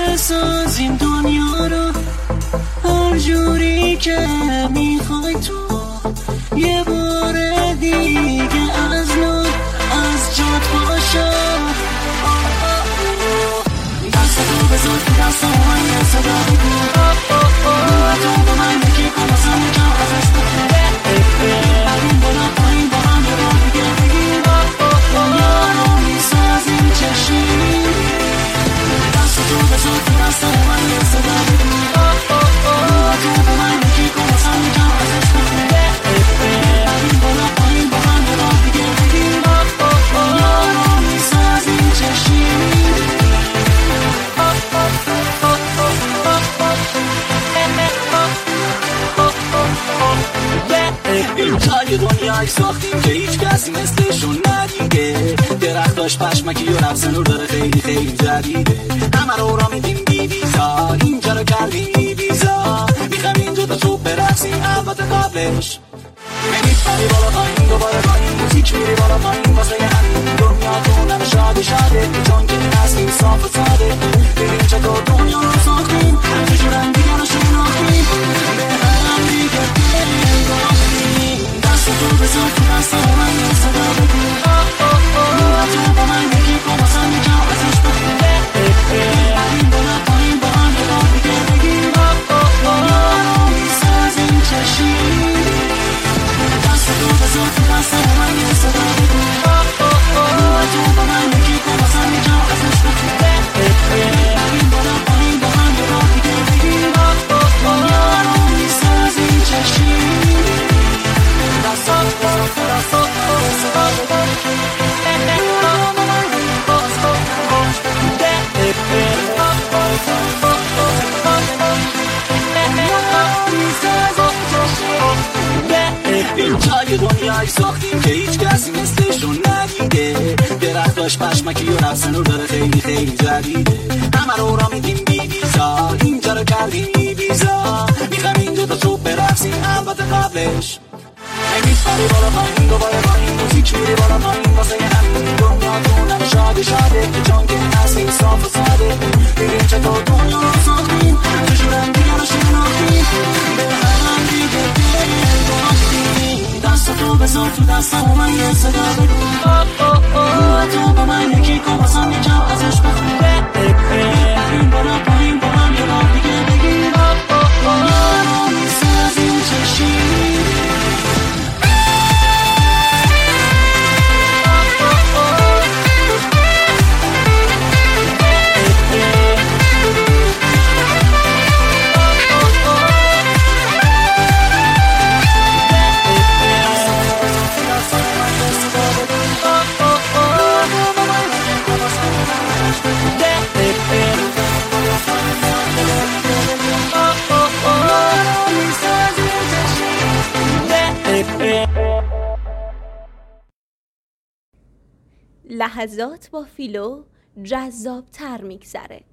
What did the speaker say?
بسازیم دنیا رو هر جوری که میخوای تو. یه بار دیگه از نو از جات باشا. دستتو بذار تو دست من یه صدا بگو تو با من یکی کن واسم جا ازش بخونه. بریم بالا پایین با هم یه راه دیگه بگیم دنیا رو میسازیم چشمی. دستتو بذار تو دست من یه صدا بگو تو با من یکی کن واسم جا ازش بخونه. بریم بالا پایین با هم یه راه دیگه بگیم دنیا رو میسازیم چشمی. اینجا یه دنیایی ساختیم که هیچ کسی مثلشون ندیده. درختاش پشمکی و رفسن و داره خیلی خیلی جدیده. همه رو را میدیم بی ویزا اینجا رو کردیم بی ویزا. میخوام اینجا تا صبح برقصیم البته قبلش نمیپری بالا پایین دوباره با این موزیک میری بالا پایین واسه همین دنیا تو نم شاده شاده چون که هستیم صاف و ساده. ببین چطور دنیا رو ساختیم چجورن دیگه رو شناختیم به هم دیگه دلیم باختیم. دستتو بذار تو دست من یه صدا بگو تو با من یکی کن واسم جا ازش بخونه. بریم بالا پایین با هم یه راه دیگه بگیم دنیا رو میسازیم چشمی. دستتو بذار تو دست من یه صدا بگو تو با من یکی کن واسم جا ازش بخونه. بریم بالا پایین با هم یه راه دیگه بگیم دنیا رو میسازیم چشمی. اینجا یه دنیایی ساختیم که هیچ کسی مثلشون ندیده. درختاش پشمکی و رفسن و داره خیلی خیلی جدیده. همه رو را میدیم بی ویزا اینجا رو کردیم بی ویزا. میخوام اینجا تا صبح برقصیم البته قبلش نمیپری بالا پایین دوباره با این موزیک میری بالا پایین واسه همین دنیا تو نم شاده شاده چون که هستیم صاف و ساده. ببین چطور دنیا رو ساختیم چجورن دیگه رو شناختیم به هم دیگه دلیم باختیم. دستتو بذار تو دست من یه صدا بگو تو با من یکی کن واسم یه جا ازش بخونه. بریم بالا پایین با هم یه راه دیگه بگیم دنیا رو میسازیم چشمی. لحظات با فیلو جذاب‌تر میگذره.